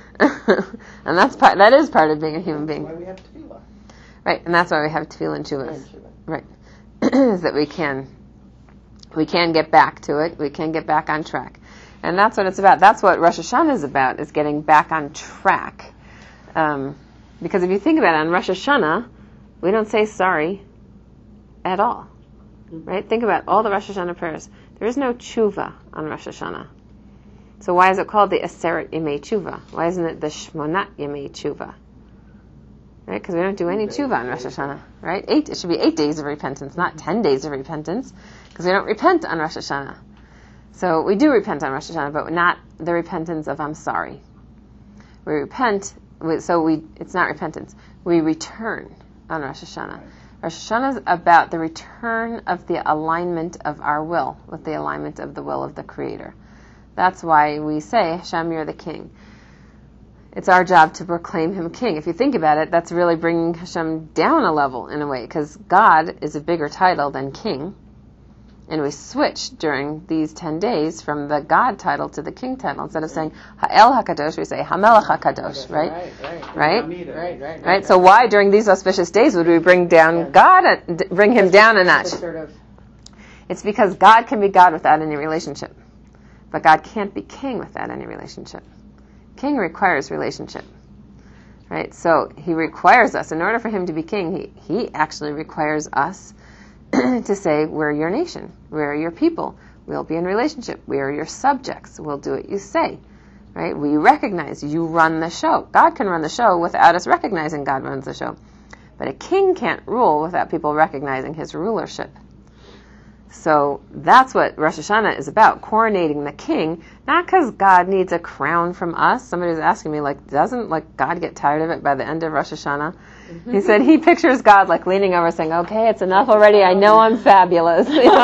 And that's part, that is part of being a human being. That's why we have tefillah. Right, and that's why we have tefillah and chuvas. Right. Is that we can we can get back to it, we can get back on track. And that's what it's about. That's what Rosh Hashanah is about, is getting back on track. Um, because if you think about it, on Rosh Hashanah, we don't say sorry at all. Right? Think about all the Rosh Hashanah prayers. There is no tshuva on Rosh Hashanah. So why is it called the Aseret Yemei Tshuva? Why isn't it the Shmonat Yemei Tshuva? Right? Because we don't do any tshuva on Rosh Hashanah. Right? Eight. It should be eight days of repentance, not ten days of repentance, because we don't repent on Rosh Hashanah. So we do repent on Rosh Hashanah, but not the repentance of I'm sorry. We repent, so we it's not repentance. We return on Rosh Hashanah. Rosh Hashanah is about the return of the alignment of our will with the alignment of the will of the Creator. That's why we say, Hashem, you're the King. It's our job to proclaim Him King. If you think about it, that's really bringing Hashem down a level in a way, because God is a bigger title than King. And we switch during these ten days from the God title to the King title. Instead of saying Ha'el HaKadosh, we say HaMelech HaKadosh, right? Right, right, Right? right, right. Right? So why during these auspicious days would we bring down God, a, d- bring Him down a notch? Sort of, It's because God can be God without any relationship. But God can't be King without any relationship. King requires relationship. Right? So He requires us. In order for Him to be King, He, he actually requires us to say, we're your nation, we're your people, we'll be in relationship, we are your subjects, we'll do what you say, right? We recognize you run the show. God can run the show without us recognizing God runs the show. But a king can't rule without people recognizing his rulership. So that's what Rosh Hashanah is about, coronating the king, not because God needs a crown from us. Somebody was asking me, like, doesn't like God get tired of it by the end of Rosh Hashanah? Mm-hmm. He said he pictures God like leaning over saying, okay, it's enough already, I know I'm fabulous. You know,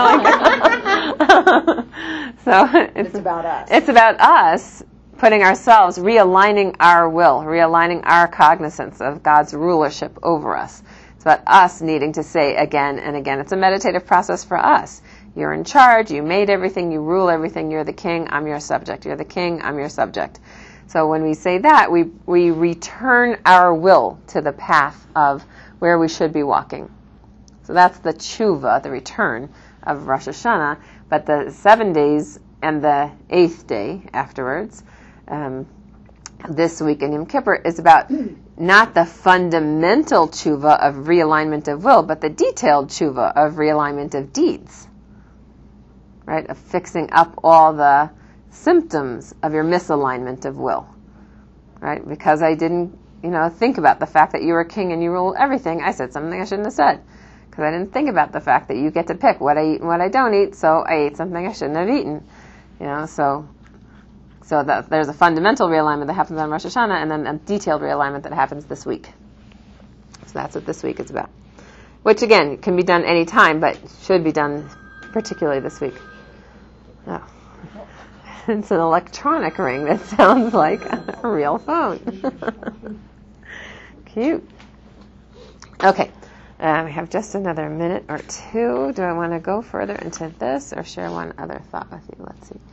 like, so it's, it's about us. It's about us putting ourselves, realigning our will, realigning our cognizance of God's rulership over us. It's about us needing to say again and again. It's a meditative process for us. You're in charge. You made everything. You rule everything. You're the king. I'm your subject. You're the king. I'm your subject. So when we say that, we we return our will to the path of where we should be walking. So that's the tshuva, the return of Rosh Hashanah. But the seven days and the eighth day afterwards, um, this week in Yom Kippur, is about not the fundamental tshuva of realignment of will, but the detailed tshuva of realignment of deeds. Right? Of fixing up all the symptoms of your misalignment of will. Right? Because I didn't, you know, think about the fact that you were king and you rule everything. I said something I shouldn't have said. Because I didn't think about the fact that you get to pick what I eat and what I don't eat, so I ate something I shouldn't have eaten. You know, so so that there's a fundamental realignment that happens on Rosh Hashanah, and then a detailed realignment that happens this week. So that's what this week is about. Which, again, can be done any time, but should be done particularly this week. Oh. It's an electronic ring that sounds like a real phone. Cute. Okay. Uh, we have just another minute or two. Do I want to go further into this or share one other thought with you? Let's see.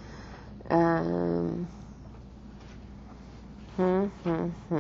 Um, hmm, hmm, hmm.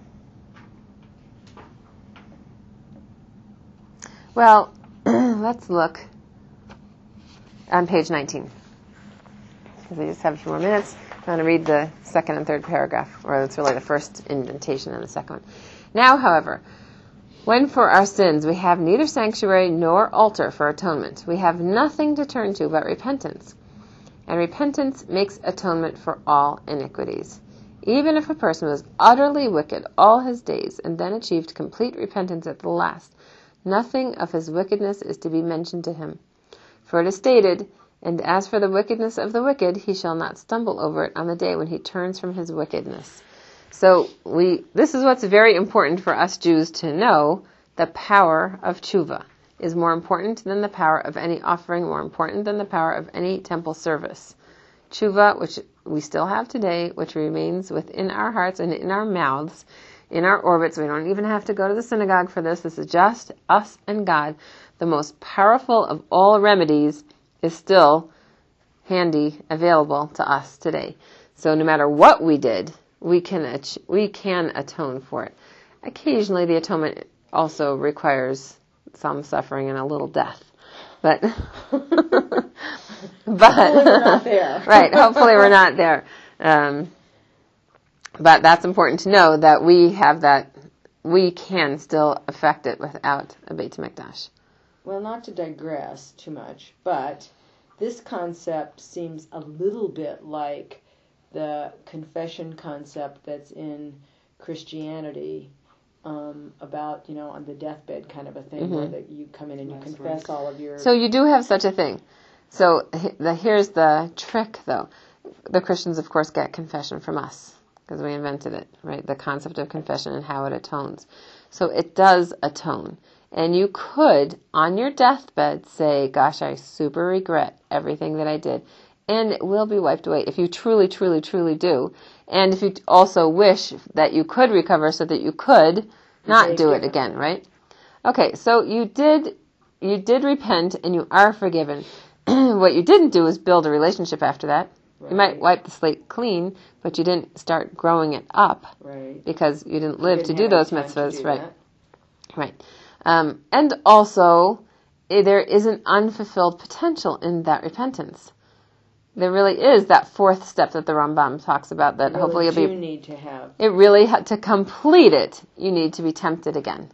Well, let's look on page nineteen. Because I just have a few more minutes. I'm going to read the second and third paragraph, or it's really the first indentation and the second one. Now, however, when for our sins we have neither sanctuary nor altar for atonement, we have nothing to turn to but repentance. And repentance makes atonement for all iniquities. Even if a person was utterly wicked all his days and then achieved complete repentance at the last, nothing of his wickedness is to be mentioned to him. For it is stated, and as for the wickedness of the wicked, he shall not stumble over it on the day when he turns from his wickedness. So we, this is what's very important for us Jews to know. The power of tshuva is more important than the power of any offering, more important than the power of any temple service. Tshuva, which we still have today, which remains within our hearts and in our mouths, in our orbits. We don't even have to go to the synagogue for this. This is just us and God. The most powerful of all remedies is still handy, available to us today. So no matter what we did, we can ach- we can atone for it. Occasionally, the atonement also requires some suffering and a little death, but but Hopefully we're not there. right. Hopefully, we're not there. Um, but that's important to know that we have that. We can still affect it without a Beit HaMikdash. Well, not to digress too much, but this concept seems a little bit like the confession concept that's in Christianity, um, about, you know, on the deathbed kind of a thing, Mm-hmm. where that you come in and you That's confess right. all of your... So you do have such a thing. So he- the, here's the trick, though. The Christians, of course, get confession from us because we invented it, right? The concept of confession and how it atones. So it does atone. And you could, on your deathbed, say, gosh, I super regret everything that I did. And it will be wiped away if you truly, truly, truly do. And if you also wish that you could recover so that you could not Behave do it differently. again, right? Okay, so you did you did repent and you are forgiven. What you didn't do is build a relationship after that. You might Right. wipe the slate clean, but you didn't start growing it up Right. because you didn't live Didn't to do have those time to mitzvahs, do right? that. Right. Um, and also, eh, there is an unfulfilled potential in that repentance. There really is that fourth step that the Rambam talks about that You hopefully really you'll do be... need to have... It really, ha- to complete it, you need to be tempted again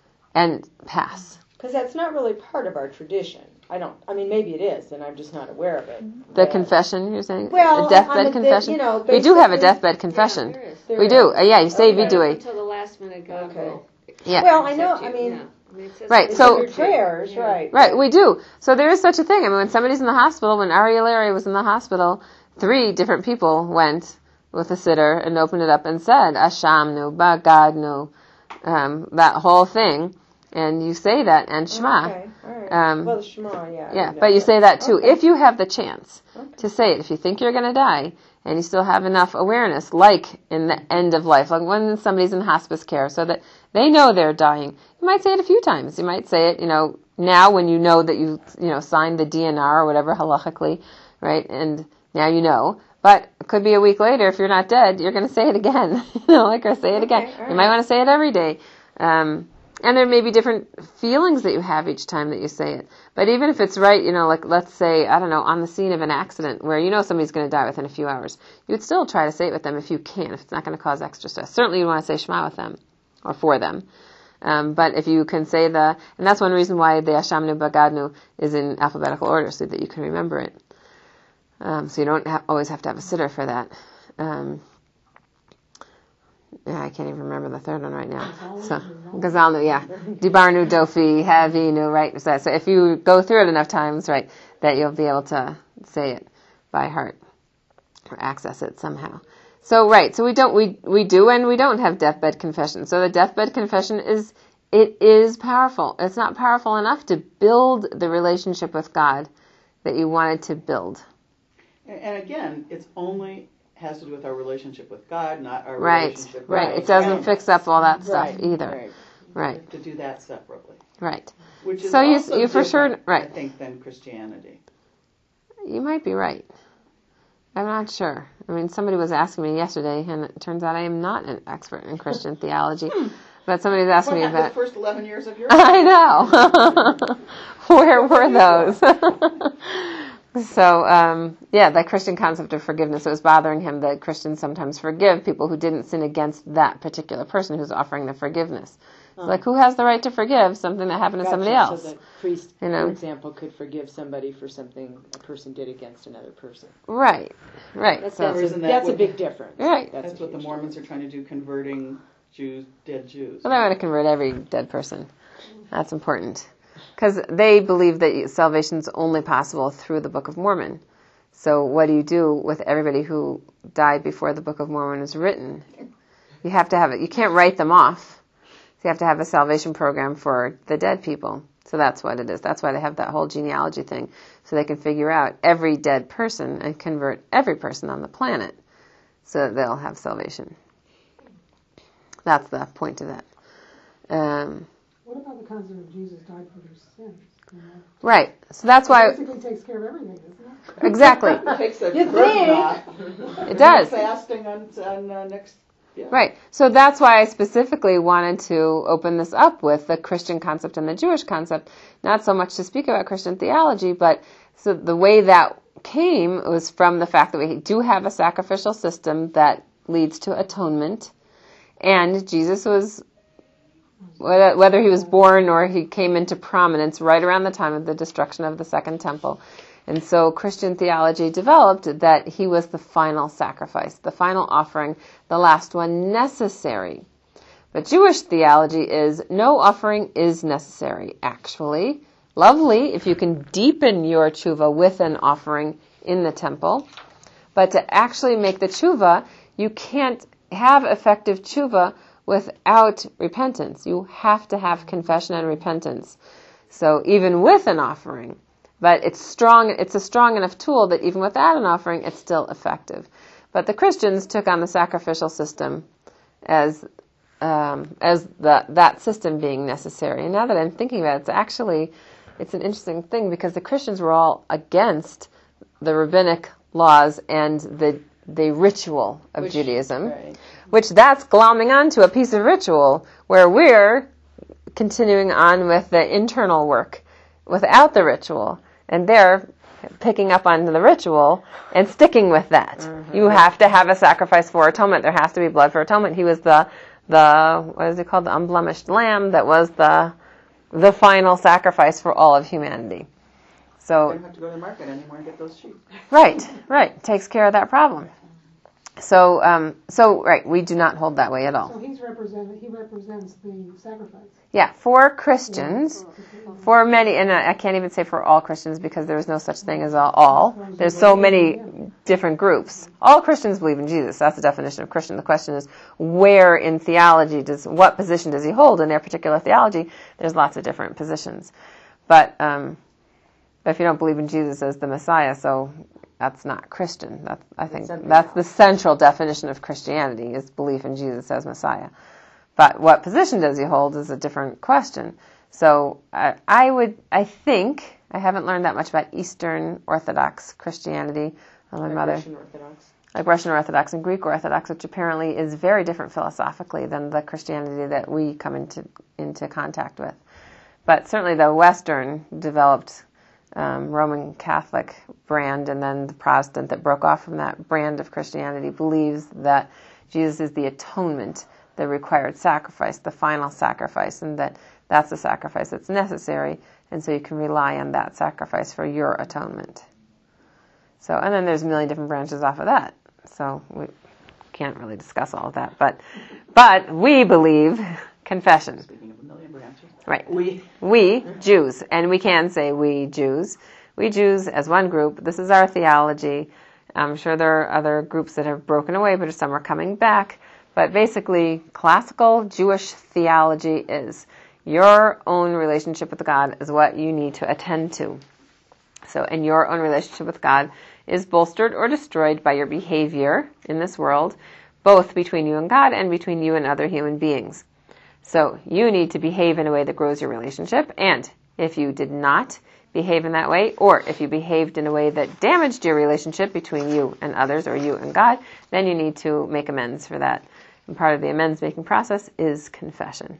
and pass. Because that's not really part of our tradition. I don't... I mean, maybe it is, and I'm just not aware of it. The But- confession, you're saying? Well, a deathbed I mean, the- confession? you know, we do have a basically- deathbed confession. Yeah, there is. There we is. do. Uh, yeah, you say Okay. vidui. Until the last minute, God Okay. will. Yeah. Well, I know, accept I you. mean... Yeah. I mean, it says Right, It's so- in your prayers, Yeah. right. Right, we do. So there is such a thing. I mean, when somebody's in the hospital, when Ari Larry was in the hospital, three different people went with a sitter and opened it up and said, Ashamnu, Bagadnu, um, that whole thing. And you say that, and Shema. Okay, all right. Um, well, the Shema, yeah. I Yeah, know but you that. say that too. Okay. If you have the chance Okay. to say it, if you think you're going to die, and you still have enough awareness, like in the end of life, like when somebody's in hospice care, so that they know they're dying, you might say it a few times. You might say it, you know, now when you know that you, you know, signed the D N R or whatever halachically, right? And now you know. But it could be a week later, if you're not dead, you're going to say it again. you know, like, or say it Okay, again. all You might right. want to say it every day. Um, and there may be different feelings that you have each time that you say it. But even if it's right, you know, like let's say, I don't know, on the scene of an accident where you know somebody's going to die within a few hours, you'd still try to say it with them if you can, if it's not going to cause extra stress. Certainly you want to say Shema with them or for them. Um, but if you can say the, and that's one reason why the Ashamnu Bagadnu is in alphabetical order, so that you can remember it. Um, so you don't ha- always have to have a sitter for that. Um, yeah, I can't even remember the third one right now. So, Gazalnu, yeah. Dibarnu, Dofi, Havinu, right? So, so if you go through it enough times, right, that you'll be able to say it by heart or access it somehow. So, right, so we don't, we, we do and we don't have deathbed confession. So the deathbed confession is, it is powerful. It's not powerful enough to build the relationship with God that you wanted to build. And, and again, it's only has to do with our relationship with God, not our Right, relationship right. with It doesn't animals. fix up all that stuff Right, either. right. Right, To do that separately, right. which is So you- also you for sure- different, right. I think, than Christianity. You might be right. I'm not sure. I mean, somebody was asking me yesterday, and it turns out I am not an expert in Christian theology. But somebody was asking What me happened about... the first eleven years of your I know. Where were those? so, um, yeah, that Christian concept of forgiveness, it was bothering him that Christians sometimes forgive people who didn't sin against that particular person who's offering the forgiveness. It's like, who has the right to forgive something that happened to somebody Gotcha. else? So the priest, You know? for example, could forgive somebody for something a person did against another person. Right, right. That's, So, that's, Or a, isn't that that's a what- big difference. Right. That's, That's a what the huge Mormons are trying to do, converting Jews, dead Jews. well, they want to convert every dead person. That's important. Because they believe that salvation is only possible through the Book of Mormon. So what do you do with everybody who died before the Book of Mormon was written? You have to have it. You can't write them off. So you have to have a salvation program for the dead people. So that's what it is. That's why they have that whole genealogy thing. So they can figure out every dead person and convert every person on the planet so that they'll have salvation. That's the point of that. Um, What about the concept of Jesus died for their sins? You know? right. So that's It why basically takes care of everything, doesn't it? exactly. It takes a You burden think? off. It does. Fasting on, on uh, next. Yeah. Right. So that's why I specifically wanted to open this up with the Christian concept and the Jewish concept, not so much to speak about Christian theology, but so the way that came was from the fact that we do have a sacrificial system that leads to atonement, and Jesus was, whether he was born or he came into prominence right around the time of the destruction of the Second Temple. And so Christian theology developed that he was the final sacrifice, the final offering, the last one necessary. But Jewish theology is no offering is necessary, actually. Lovely if you can deepen your tshuva with an offering in the temple. But to actually make the tshuva, you can't have effective tshuva without repentance. You have to have confession and repentance. So even with an offering, but it's strong, it's a strong enough tool that even without an offering, it's still effective. But the Christians took on the sacrificial system as um, as the, that system being necessary. And now that I'm thinking about it, it's actually, it's an interesting thing because the Christians were all against the rabbinic laws and the the ritual of Which- Judaism, right. which that's glomming onto a piece of ritual where we're continuing on with the internal work without the ritual, and they're picking up on the ritual and sticking with that. Mm-hmm. You have to have a sacrifice for atonement. There has to be blood for atonement. He was the the what is it called? The unblemished lamb that was the the final sacrifice for all of humanity. So You don't have to go to the market anymore and get those sheep. right, right, takes care of that problem. So, um, so right, we do not hold that way at all. So he's represented, he represents the sacrifice. Yeah, for Christians, for many, and I can't even say for all Christians because there is no such thing as all. all. There's so many different groups. All Christians believe in Jesus. That's the definition of Christian. The question is, where in theology does, what position does he hold in their particular theology? There's lots of different positions. But, um, but if you don't believe in Jesus as the Messiah, so that's not Christian. That's, I think that's the central definition of Christianity is belief in Jesus as Messiah. But what position does he hold is a different question. So I, I would, I think, I haven't learned that much about Eastern Orthodox Christianity. Well, my Like mother, Russian Orthodox. like Russian Orthodox and Greek Orthodox, which apparently is very different philosophically than the Christianity that we come into into contact with. But certainly the Western developed um, Roman Catholic brand, and then the Protestant that broke off from that brand of Christianity believes that Jesus is the atonement, the required sacrifice, the final sacrifice, and that that's the sacrifice that's necessary, and so you can rely on that sacrifice for your atonement. So, and then there's a million different branches off of that. So we can't really discuss all of that, but but we believe confession. Speaking of a million branches. Right. We. We, Jews, and we can say we Jews. We Jews as one group. This is our theology. I'm sure there are other groups that have broken away, but some are coming back. But basically, classical Jewish theology is your own relationship with God is what you need to attend to. So, and your own relationship with God is bolstered or destroyed by your behavior in this world, both between you and God and between you and other human beings. So, you need to behave in a way that grows your relationship, and if you did not behave in that way, or if you behaved in a way that damaged your relationship between you and others or you and God, then you need to make amends for that. And part of the amends-making process is confession.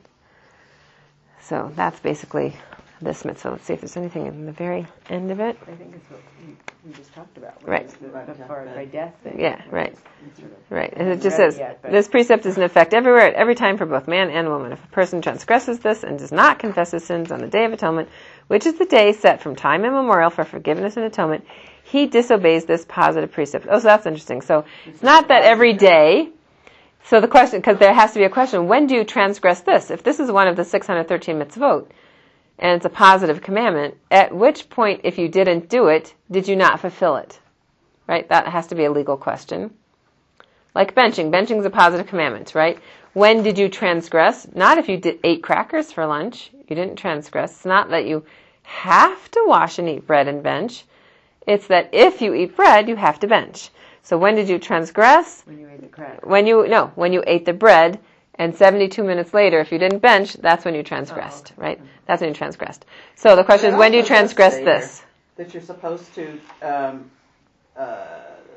So that's basically this mitzvah. Let's see if there's anything in the very end of it. I think it's what we, we just talked about. Right. The, the far by death thing. Yeah, right. Sort of- Right. And it just Read it says, yet, but- this precept is in effect everywhere at every time for both man and woman. If a person transgresses this and does not confess his sins on the Day of Atonement, which is the day set from time immemorial for forgiveness and atonement, he disobeys this positive precept. Oh, so that's interesting. So it's not that every day. So the question, because there has to be a question, when do you transgress this? If this is one of the six hundred thirteen mitzvot, and it's a positive commandment, at which point, if you didn't do it, did you not fulfill it? Right? That has to be a legal question. Like benching. Benching is a positive commandment, right? When did you transgress? Not if you did, ate crackers for lunch. You didn't transgress. It's not that you have to wash and eat bread and bench. It's that if you eat bread, you have to bench. So when did you transgress? When you ate the crack. When you, no, when you ate the bread And seventy-two minutes later, if you didn't bench, that's when you transgressed, Oh, okay. right? That's when you transgressed. So the question is, when do you It also does transgress say this? here That you're supposed to, um, uh,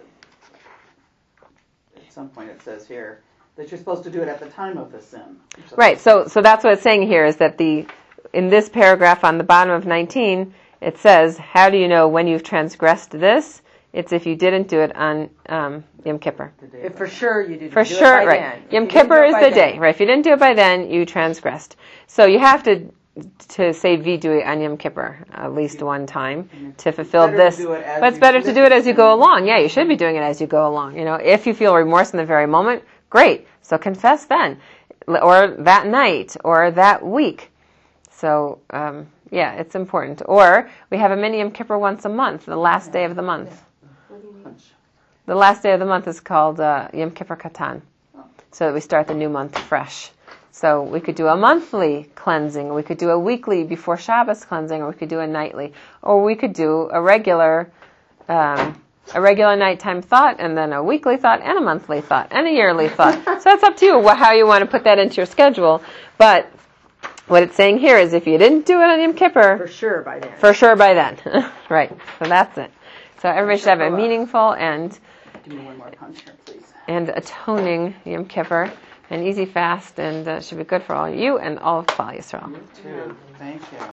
at some point it says here, that you're supposed to do it at the time of the sin. You're supposed Right, to- so so that's what it's saying here, is that the in this paragraph on the bottom of nineteen, it says, how do you know when you've transgressed this? It's if you didn't do it on um, Yom Kippur. the day If of for sure you didn't For do sure, it by right. then. If Yom you didn't do Kippur it is by the then. day, right? If you didn't do it by then, you transgressed. So you have to to say vidui on Yom Kippur at least one time to fulfill better to this. do it as But it's you better to live do it as you it go and- along. Yeah, you should be doing it as you go along. You know, if you feel remorse in the very moment, great. So confess then, or that night, or that week. So um, yeah, it's important. Or we have a mini Yom Kippur once a month, the last day of the month. punch. The last day of the month is called uh, Yom Kippur Katan, so that we start the new month fresh. So we could do a monthly cleansing, we could do a weekly before Shabbos cleansing, or we could do a nightly, or we could do a regular, um, a regular nighttime thought, and then a weekly thought, and a monthly thought, and a yearly thought. So it's up to you wh- how you want to put that into your schedule. But what it's saying here is, if you didn't do it on Yom Kippur, For sure by then. for sure by then, right? So that's it. So everybody should have a meaningful and Give me one more punch here, please. and atoning Yom Kippur, an easy fast, and uh, should be good for all you and all of Klal Yisrael. You too. Thank you.